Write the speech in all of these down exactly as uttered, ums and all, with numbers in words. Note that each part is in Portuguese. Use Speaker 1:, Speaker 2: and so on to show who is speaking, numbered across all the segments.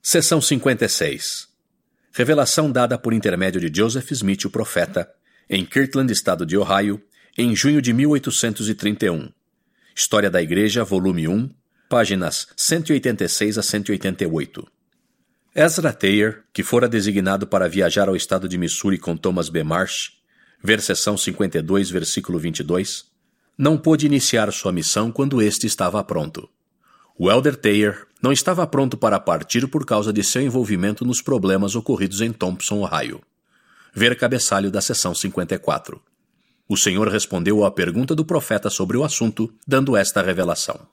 Speaker 1: Seção cinquenta e seis. Revelação dada por intermédio de Joseph Smith, o profeta, em Kirtland, estado de Ohio, em junho de mil oitocentos e trinta e um. História da Igreja, volume um, páginas cento e oitenta e seis a cento e oitenta e oito. Ezra Taylor, que fora designado para viajar ao estado de Missouri com Thomas B. Marsh, ver seção cinquenta e dois, versículo vinte e dois, não pôde iniciar sua missão quando este estava pronto. O Elder Taylor não estava pronto para partir por causa de seu envolvimento nos problemas ocorridos em Thompson, Ohio. Ver cabeçalho da seção cinquenta e quatro. O Senhor respondeu à pergunta do profeta sobre o assunto, dando esta revelação.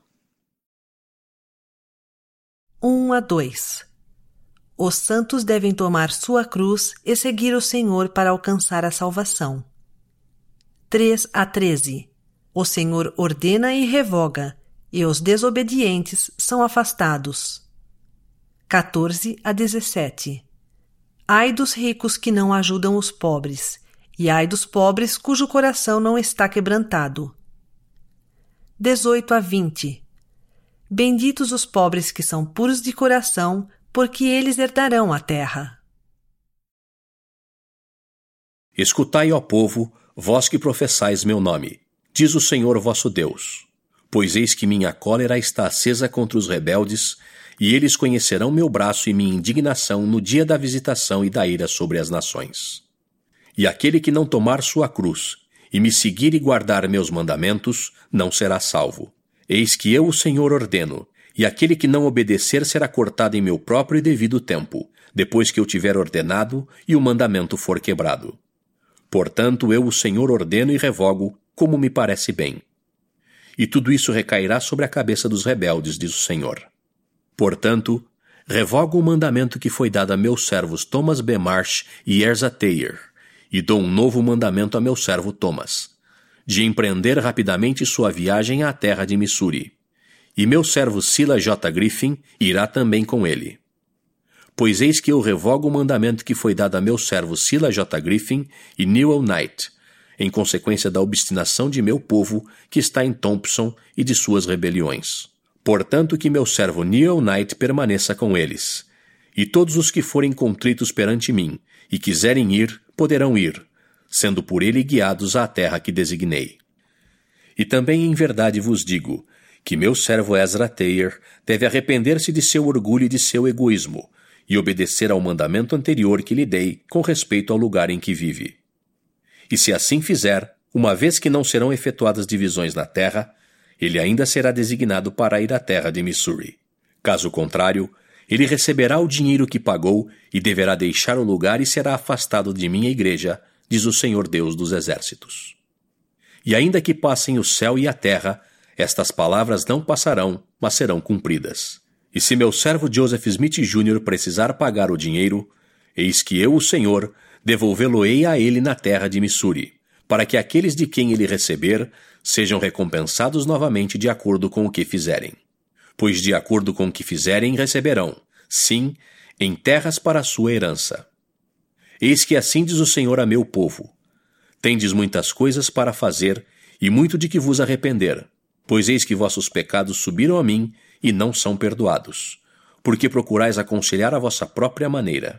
Speaker 2: um a dois. Os santos devem tomar sua cruz e seguir o Senhor para alcançar a salvação. três a treze. O Senhor ordena e revoga, e os desobedientes são afastados. quatorze a dezessete. Ai dos ricos que não ajudam os pobres, e ai dos pobres cujo coração não está quebrantado. dezoito a vinte. Benditos os pobres que são puros de coração, porque eles herdarão a terra.
Speaker 1: Escutai, ó povo, vós que professais meu nome, diz o Senhor vosso Deus. Pois eis que minha cólera está acesa contra os rebeldes, e eles conhecerão meu braço e minha indignação no dia da visitação e da ira sobre as nações. E aquele que não tomar sua cruz, e me seguir e guardar meus mandamentos, não será salvo. Eis que eu, o Senhor, ordeno, e aquele que não obedecer será cortado em meu próprio e devido tempo, depois que eu tiver ordenado e o mandamento for quebrado. Portanto, eu, o Senhor, ordeno e revogo, como me parece bem. E tudo isso recairá sobre a cabeça dos rebeldes, diz o Senhor. Portanto, revogo o mandamento que foi dado a meus servos Thomas B. Marsh e Ezra Taylor, e dou um novo mandamento a meu servo Thomas, de empreender rapidamente sua viagem à terra de Missouri. E meu servo Silas J. Griffin irá também com ele. Pois eis que eu revogo o mandamento que foi dado a meu servo Silas J. Griffin e Newell Knight, em consequência da obstinação de meu povo que está em Thompson e de suas rebeliões. Portanto, que meu servo Newell Knight permaneça com eles. E todos os que forem contritos perante mim e quiserem ir, poderão ir, sendo por ele guiados à terra que designei. E também em verdade vos digo, que meu servo Ezra Taylor deve arrepender-se de seu orgulho e de seu egoísmo, e obedecer ao mandamento anterior que lhe dei com respeito ao lugar em que vive. E se assim fizer, uma vez que não serão efetuadas divisões na terra, ele ainda será designado para ir à terra de Missouri. Caso contrário, ele receberá o dinheiro que pagou e deverá deixar o lugar e será afastado de minha igreja, diz o Senhor Deus dos Exércitos. E ainda que passem o céu e a terra, estas palavras não passarão, mas serão cumpridas. E se meu servo Joseph Smith Júnior precisar pagar o dinheiro, eis que eu, o Senhor, devolvê-lo-ei a ele na terra de Missouri, para que aqueles de quem ele receber sejam recompensados novamente de acordo com o que fizerem. Pois de acordo com o que fizerem receberão, sim, em terras para a sua herança. Eis que assim diz o Senhor a meu povo: tendes muitas coisas para fazer e muito de que vos arrepender, pois eis que vossos pecados subiram a mim e não são perdoados, porque procurais aconselhar a vossa própria maneira.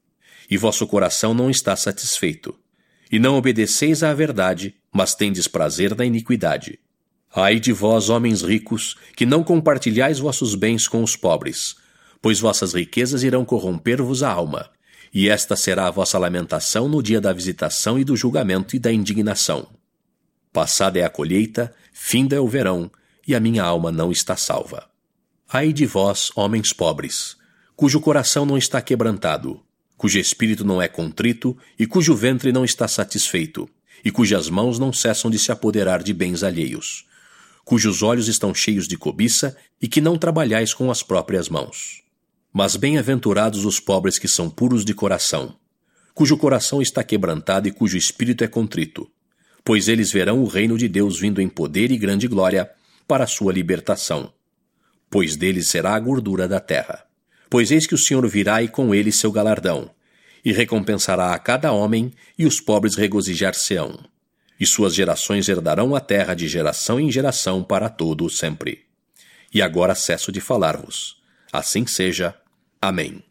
Speaker 1: E vosso coração não está satisfeito, e não obedeceis à verdade, mas tendes prazer na iniquidade. Ai de vós, homens ricos, que não compartilhais vossos bens com os pobres, pois vossas riquezas irão corromper-vos a alma, e esta será a vossa lamentação no dia da visitação e do julgamento e da indignação. Passada é a colheita, finda é o verão, e a minha alma não está salva. Ai de vós, homens pobres, cujo coração não está quebrantado, cujo espírito não é contrito e cujo ventre não está satisfeito, e cujas mãos não cessam de se apoderar de bens alheios, cujos olhos estão cheios de cobiça e que não trabalhais com as próprias mãos. Mas bem-aventurados os pobres que são puros de coração, cujo coração está quebrantado e cujo espírito é contrito, pois eles verão o reino de Deus vindo em poder e grande glória para a sua libertação, pois deles será a gordura da terra. Pois eis que o Senhor virá e com ele seu galardão, e recompensará a cada homem, e os pobres regozijar-se-ão. E suas gerações herdarão a terra de geração em geração para todo o sempre. E agora cesso de falar-vos. Assim seja. Amém.